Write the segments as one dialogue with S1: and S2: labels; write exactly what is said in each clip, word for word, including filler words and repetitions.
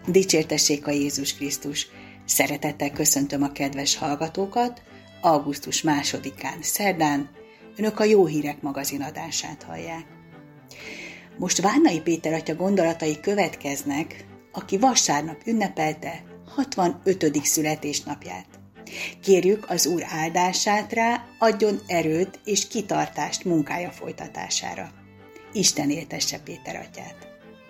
S1: Dicsértessék a Jézus Krisztus! Szeretettel köszöntöm a kedves hallgatókat. augusztus másodikán, szerdán Önök a Jó Hírek magazin adását hallják. Most Várnai Péter atya gondolatai következnek, aki vasárnap ünnepelte hatvanötödik születésnapját. Kérjük az Úr áldását rá, adjon erőt és kitartást munkája folytatására. Isten éltesse Péter atyát.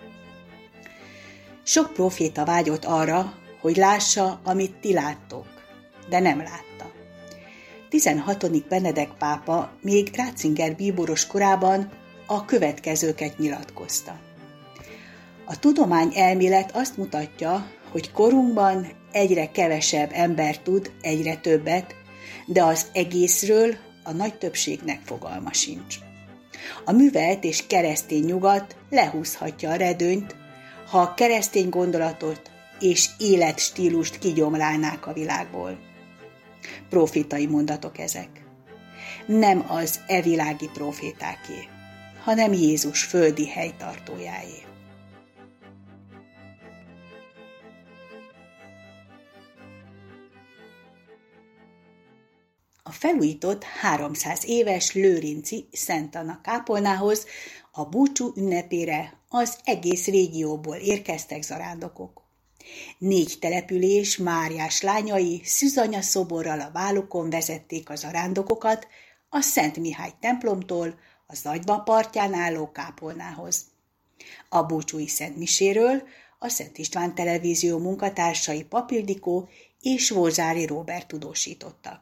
S1: Sok próféta vágyott arra, hogy lássa, amit ti láttok, de nem látta. tizenhatodik Benedek pápa még Ratzinger bíboros korában a következőket nyilatkozta. A tudományelmélet azt mutatja, hogy korunkban egyre kevesebb ember tud egyre többet, de az egészről a nagy többségnek fogalma sincs. A művelt és keresztény nyugat lehúzhatja a redőnyt, ha a keresztény gondolatot és életstílust kigyomlálnák a világból. Profétai mondatok ezek. Nem az evilági profétáké, hanem Jézus földi helytartójáé. A felújított háromszáz éves lőrinci Szent Anna kápolnához a búcsú ünnepére az egész régióból érkeztek zarándokok. Négy település Máriás lányai Szűzanya szoborral a vállukon vezették a zarándokokat a Szent Mihály templomtól a Zagyva partján álló kápolnához. A búcsúi szentmiséről a Szent István televízió munkatársai Pap Ildikó és Volzári Róbert tudósítottak.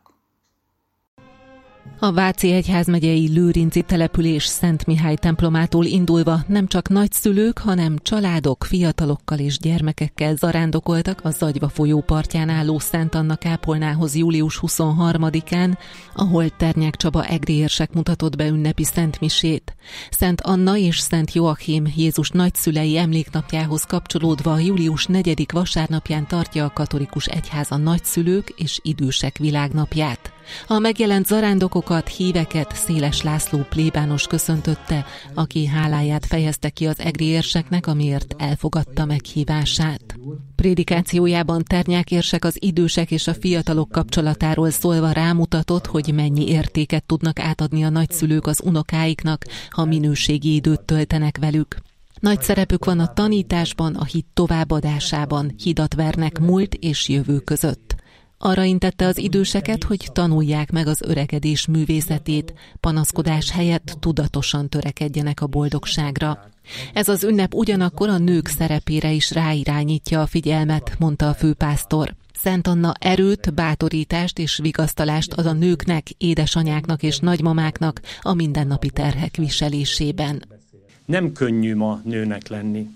S2: A Váci egyházmegyei lőrinci település Szent Mihály templomától indulva nem csak nagyszülők, hanem családok, fiatalokkal és gyermekekkel zarándokoltak a Zagyva folyó partján álló Szent Anna kápolnához július huszonharmadikán, ahol Ternyák Csaba egri érsek mutatott be ünnepi szentmisét. Szent Anna és Szent Joachim Jézus nagyszülei emléknapjához kapcsolódva július negyedike vasárnapján tartja a katolikus egyház a nagyszülők és idősek világnapját. A megjelent zarándokokat, híveket Széles László plébános köszöntötte, aki háláját fejezte ki az egri érseknek, amiért elfogadta meghívását. Prédikációjában Ternyák érsek az idősek és a fiatalok kapcsolatáról szólva rámutatott, hogy mennyi értéket tudnak átadni a nagyszülők az unokáiknak, ha minőségi időt töltenek velük. Nagy szerepük van a tanításban, a hit továbbadásában, hidat vernek múlt és jövő között. Arra intette az időseket, hogy tanulják meg az öregedés művészetét, panaszkodás helyett tudatosan törekedjenek a boldogságra. Ez az ünnep ugyanakkor a nők szerepére is ráirányítja a figyelmet, mondta a főpásztor. Szent Anna erőt, bátorítást és vigasztalást ad a nőknek, édesanyáknak és nagymamáknak a mindennapi terhek viselésében.
S3: Nem könnyű ma nőnek lenni.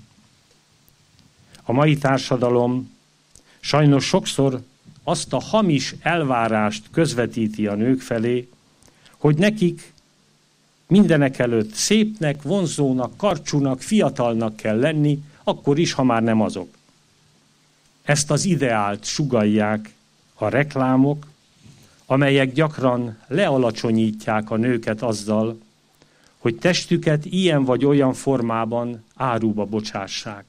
S3: A mai társadalom sajnos sokszor azt a hamis elvárást közvetíti a nők felé, hogy nekik mindenek előtt szépnek, vonzónak, karcsúnak, fiatalnak kell lenni, akkor is, ha már nem azok. Ezt az ideált sugallják a reklámok, amelyek gyakran lealacsonyítják a nőket azzal, hogy testüket ilyen vagy olyan formában áruba bocsássák.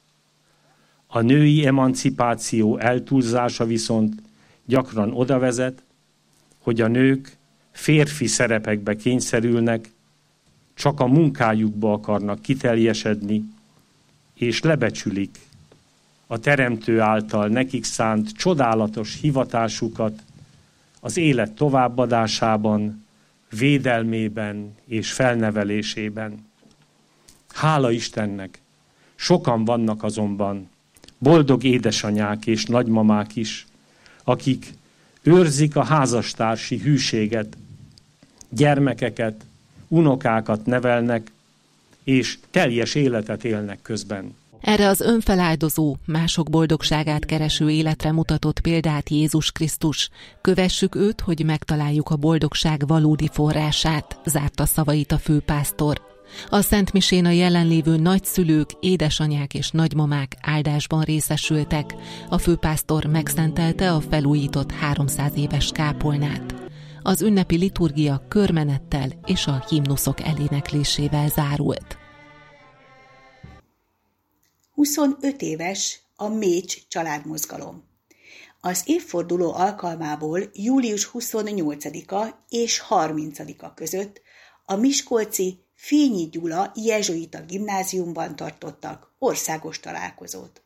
S3: A női emancipáció eltúlzása viszont gyakran oda vezet, hogy a nők férfi szerepekbe kényszerülnek, csak a munkájukba akarnak kiteljesedni, és lebecsülik a Teremtő által nekik szánt csodálatos hivatásukat az élet továbbadásában, védelmében és felnevelésében. Hála Istennek! Sokan vannak azonban boldog édesanyák és nagymamák is, akik őrzik a házastársi hűséget, gyermekeket, unokákat nevelnek, és teljes életet élnek közben.
S2: Erre az önfeláldozó, mások boldogságát kereső életre mutatott példát Jézus Krisztus. Kövessük őt, hogy megtaláljuk a boldogság valódi forrását, zárta szavait a főpásztor. A szentmisén a jelenlévő nagyszülők, édesanyák és nagymamák áldásban részesültek. A főpásztor megszentelte a felújított háromszáz éves kápolnát. Az ünnepi liturgia körmenettel és a himnuszok eléneklésével zárult.
S1: huszonöt éves a Mécs családmozgalom. Az évforduló alkalmából július huszonnyolcadika és harmincadika között a miskolci Fényi Gyula jezsuita gimnáziumban tartottak országos találkozót.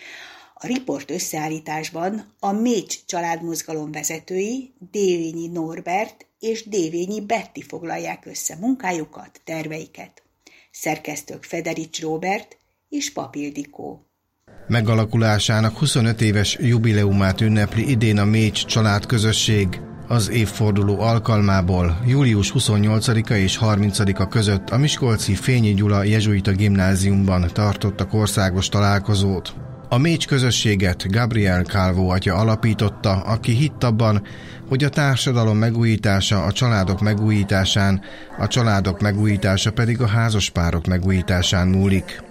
S1: A riport összeállításban a Mécs családmozgalom vezetői Dévényi Norbert és Dévényi Betty foglalják össze munkájukat, terveiket. Szerkesztők Federics Róbert és Pap Ildikó.
S4: Megalakulásának huszonöt éves jubileumát ünnepli idén a Mécs családközösség. Az évforduló alkalmából július huszonnyolcadika és harmincadika között a miskolci Fényi Gyula jezsuita gimnáziumban tartottak országos találkozót. A Mécs közösséget Gabriel Calvo atya alapította, aki hitt abban, hogy a társadalom megújítása a családok megújításán, a családok megújítása pedig a házaspárok megújításán múlik.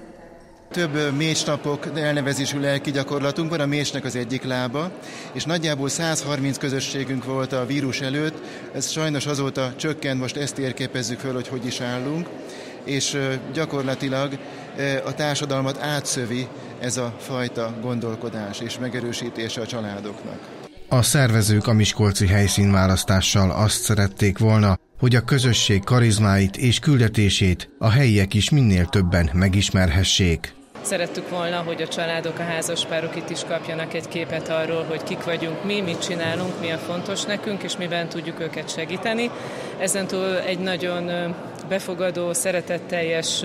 S5: Több mécsnapok elnevezésű lelki gyakorlatunk van, a mécsnek az egyik lába, és nagyjából száz harminc közösségünk volt a vírus előtt, ez sajnos azóta csökkent, most ezt térképezzük föl, hogy hogy is állunk, és gyakorlatilag a társadalmat átszövi ez a fajta gondolkodás és megerősítése a családoknak.
S4: A szervezők a miskolci helyszínválasztással azt szerették volna, hogy a közösség karizmáit és küldetését a helyiek is minél többen megismerhessék.
S6: Szerettük volna, hogy a családok, a házaspárok itt is kapjanak egy képet arról, hogy kik vagyunk mi, mit csinálunk, mi a fontos nekünk, és miben tudjuk őket segíteni. Ezentúl egy nagyon befogadó, szeretetteljes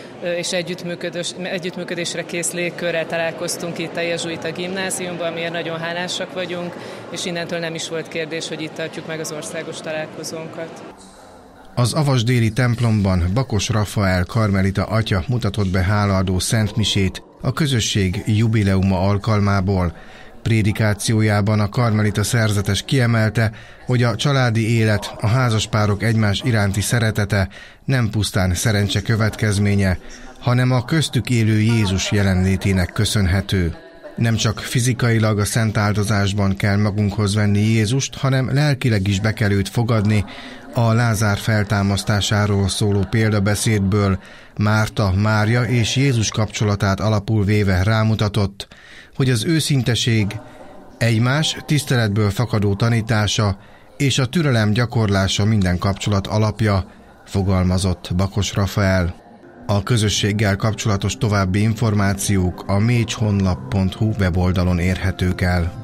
S6: és együttműködésre kész légkörrel találkoztunk itt a jezsuita gimnáziumban, amiért nagyon hálásak vagyunk, és innentől nem is volt kérdés, hogy itt tartjuk meg az országos találkozónkat.
S4: Az avasdéli templomban Bakos Rafael karmelita atya mutatott be hálaadó szentmisét a közösség jubileuma alkalmából. Prédikációjában a karmelita szerzetes kiemelte, hogy a családi élet, a házaspárok egymás iránti szeretete nem pusztán szerencse következménye, hanem a köztük élő Jézus jelenlétének köszönhető. Nem csak fizikailag a szent áldozásban kell magunkhoz venni Jézust, hanem lelkileg is be kell őt fogadni. A Lázár feltámasztásáról szóló példabeszédből Márta, Mária és Jézus kapcsolatát alapul véve rámutatott, hogy az őszinteség, egymás tiszteletből fakadó tanítása és a türelem gyakorlása minden kapcsolat alapja, fogalmazott Bakos Rafael. A közösséggel kapcsolatos további információk a mécshonlap pont hu weboldalon érhetők el.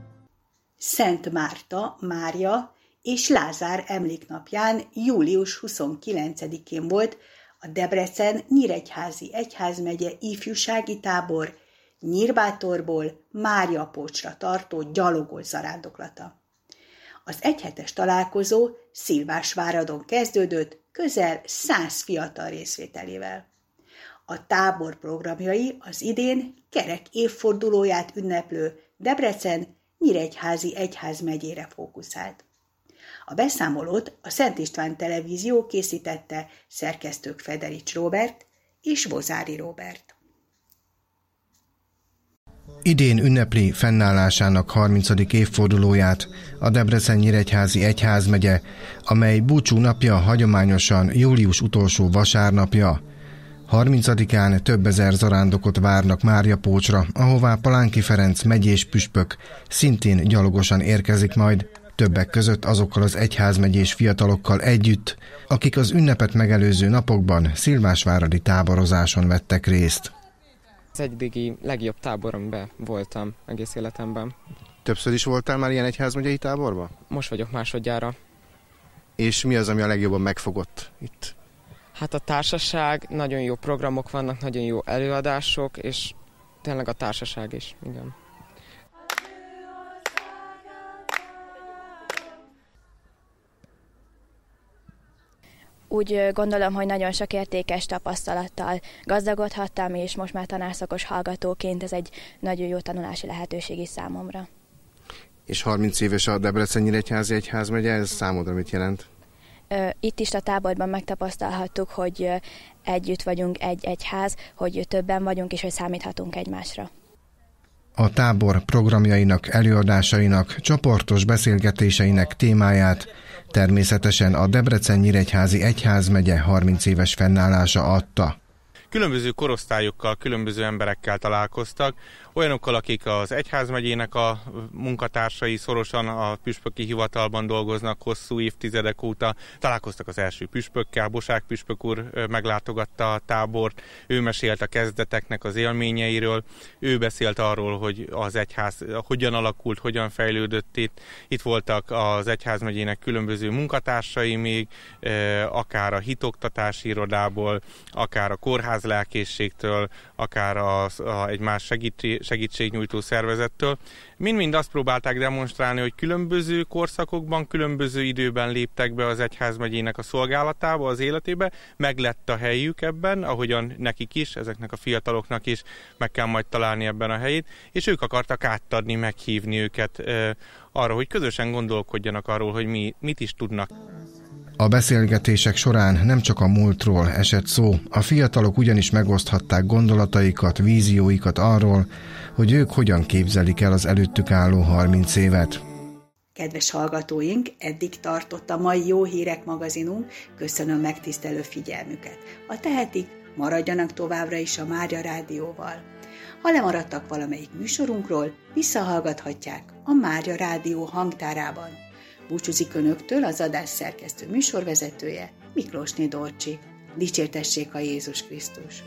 S1: Szent Márta, Mária és Lázár emléknapján július huszonkilencedikén volt a Debrecen-Nyíregyházi Egyházmegye ifjúsági tábor Nyírbátorból Máriapócsra tartó gyalogos zarándoklata. Az egyhetes találkozó Szilvásváradon kezdődött közel száz fiatal részvételével. A tábor programjai az idén kerek évfordulóját ünneplő Debrecen-Nyíregyházi Egyházmegyére fókuszált. A beszámolót a Szent István Televízió készítette, szerkesztők Federics Róbert és Vozári Róbert.
S4: Idén ünnepli fennállásának harmincadik évfordulóját a Debrecen-Nyíregyházi Egyházmegye, amely búcsú napja hagyományosan július utolsó vasárnapja. harmincadikán több ezer zarándokot várnak Máriapócsra, ahová Palánki Ferenc megyés püspök szintén gyalogosan érkezik majd, többek között azokkal az egyházmegyés fiatalokkal együtt, akik az ünnepet megelőző napokban szilvásváradi táborozáson vettek részt.
S7: Az eddigi legjobb táboromban voltam egész életemben.
S4: Többször is voltál már ilyen egyházmegyei táborban?
S7: Most vagyok másodjára.
S4: És mi az, ami a legjobban megfogott itt?
S7: Hát a társaság, nagyon jó programok vannak, nagyon jó előadások, és tényleg a társaság is, igen.
S8: Úgy gondolom, hogy nagyon sok értékes tapasztalattal gazdagodhattam, és most már tanárszakos hallgatóként ez egy nagyon jó tanulási lehetőség is számomra.
S4: És harminc éves a Debrecen-Nyíregyházi Egyházmegye, ez számodra mit jelent?
S8: Itt is a táborban megtapasztalhattuk, hogy együtt vagyunk egy egyház, hogy többen vagyunk, és hogy számíthatunk egymásra.
S4: A tábor programjainak, előadásainak, csoportos beszélgetéseinek témáját természetesen a Debrecen-Nyíregyházi Egyházmegye harminc éves fennállása adta.
S9: különböző korosztályokkal, különböző emberekkel találkoztak, olyanokkal, akik az egyházmegyének a munkatársai, szorosan a püspöki hivatalban dolgoznak hosszú évtizedek óta, találkoztak az első püspökkel, Bosák püspök úr meglátogatta a tábort, ő mesélt a kezdeteknek az élményeiről, ő beszélt arról, hogy az egyház hogyan alakult, hogyan fejlődött itt. Itt voltak az egyházmegyének különböző munkatársai még, akár a hitoktatási irodából, akár a kórház lelkészségtől, akár a, a egy más segítség, segítségnyújtó szervezettől. Mind-mind azt próbálták demonstrálni, hogy különböző korszakokban, különböző időben léptek be az egyházmegyének a szolgálatába, az életébe, meg lett a helyük ebben, ahogyan nekik is, ezeknek a fiataloknak is meg kell majd találni ebben a helyét, és ők akartak átadni, meghívni őket e, arra, hogy közösen gondolkodjanak arról, hogy mi, mit is tudnak.
S4: A beszélgetések során nem csak a múltról esett szó, a fiatalok ugyanis megoszthatták gondolataikat, vízióikat arról, hogy ők hogyan képzelik el az előttük álló harminc évet.
S1: Kedves hallgatóink, eddig tartott a mai Jó Hírek magazinunk, köszönöm megtisztelő figyelmüket. Ha tehetik, maradjanak továbbra is a Mária Rádióval. Ha lemaradtak valamelyik műsorunkról, visszahallgathatják a Mária Rádió hangtárában. Búcsúzik önöktől az adás szerkesztő műsorvezetője, Miklósné Dorcsi. Dicsértessék a Jézus Krisztus!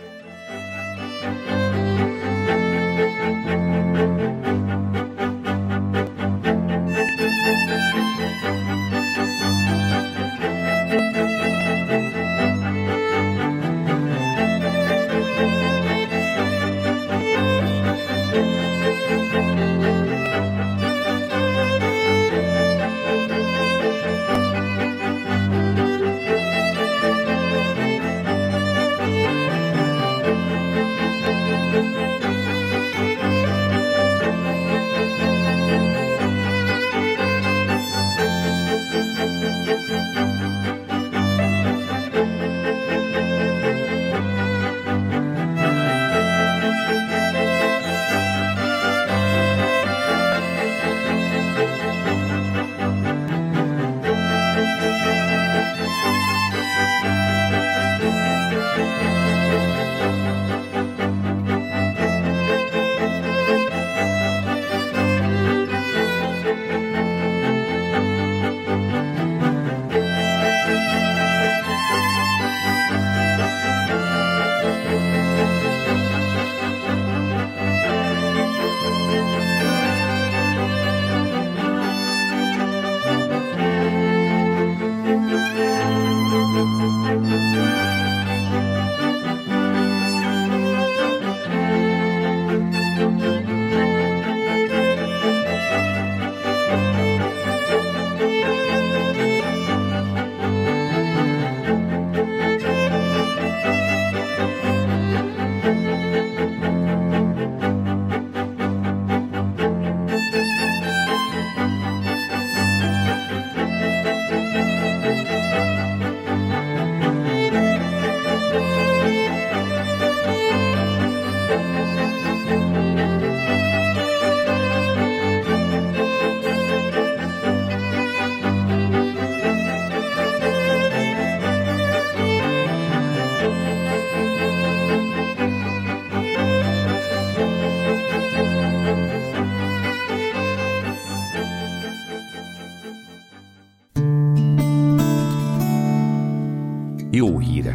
S10: Jó hírek!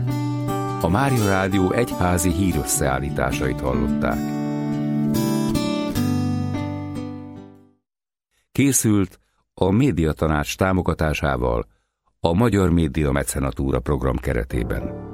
S10: A Mária Rádió egyházi hírösszeállításait hallották. Készült a Médiatanács támogatásával a Magyar Média Mecenatúra program keretében.